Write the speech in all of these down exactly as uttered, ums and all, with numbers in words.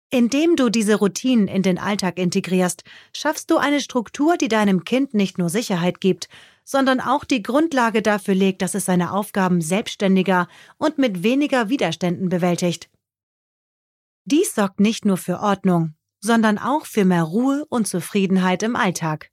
Indem du diese Routinen in den Alltag integrierst, schaffst du eine Struktur, die deinem Kind nicht nur Sicherheit gibt, sondern auch die Grundlage dafür legt, dass es seine Aufgaben selbstständiger und mit weniger Widerständen bewältigt. Dies sorgt nicht nur für Ordnung, sondern auch für mehr Ruhe und Zufriedenheit im Alltag.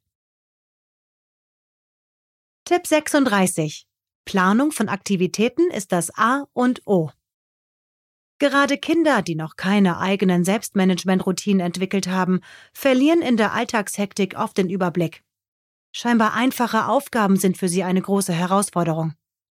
Tipp sechsunddreißig. Planung von Aktivitäten ist das A und O. Gerade Kinder, die noch keine eigenen Selbstmanagement-Routinen entwickelt haben, verlieren in der Alltagshektik oft den Überblick. Scheinbar einfache Aufgaben sind für sie eine große Herausforderung.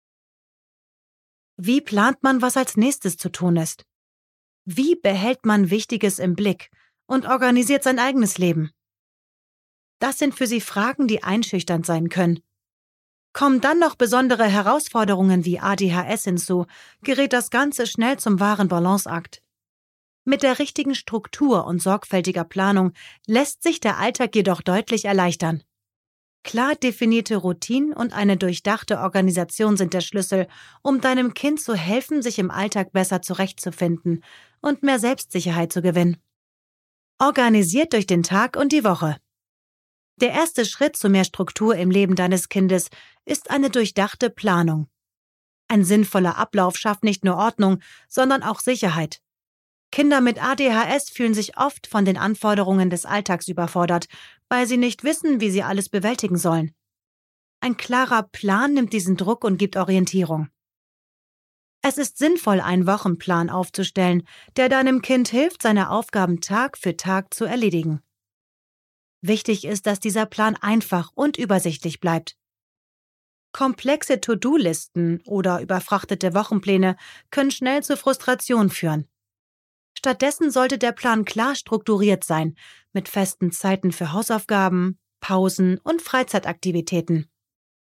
Wie plant man, was als nächstes zu tun ist? Wie behält man Wichtiges im Blick und organisiert sein eigenes Leben? Das sind für sie Fragen, die einschüchternd sein können. Kommen dann noch besondere Herausforderungen wie A D H S hinzu, gerät das Ganze schnell zum wahren Balanceakt. Mit der richtigen Struktur und sorgfältiger Planung lässt sich der Alltag jedoch deutlich erleichtern. Klar definierte Routinen und eine durchdachte Organisation sind der Schlüssel, um deinem Kind zu helfen, sich im Alltag besser zurechtzufinden und mehr Selbstsicherheit zu gewinnen. Organisiert durch den Tag und die Woche. Der erste Schritt zu mehr Struktur im Leben deines Kindes ist eine durchdachte Planung. Ein sinnvoller Ablauf schafft nicht nur Ordnung, sondern auch Sicherheit. Kinder mit A D H S fühlen sich oft von den Anforderungen des Alltags überfordert, weil sie nicht wissen, wie sie alles bewältigen sollen. Ein klarer Plan nimmt diesen Druck und gibt Orientierung. Es ist sinnvoll, einen Wochenplan aufzustellen, der deinem Kind hilft, seine Aufgaben Tag für Tag zu erledigen. Wichtig ist, dass dieser Plan einfach und übersichtlich bleibt. Komplexe To-Do-Listen oder überfrachtete Wochenpläne können schnell zu Frustration führen. Stattdessen sollte der Plan klar strukturiert sein, mit festen Zeiten für Hausaufgaben, Pausen und Freizeitaktivitäten.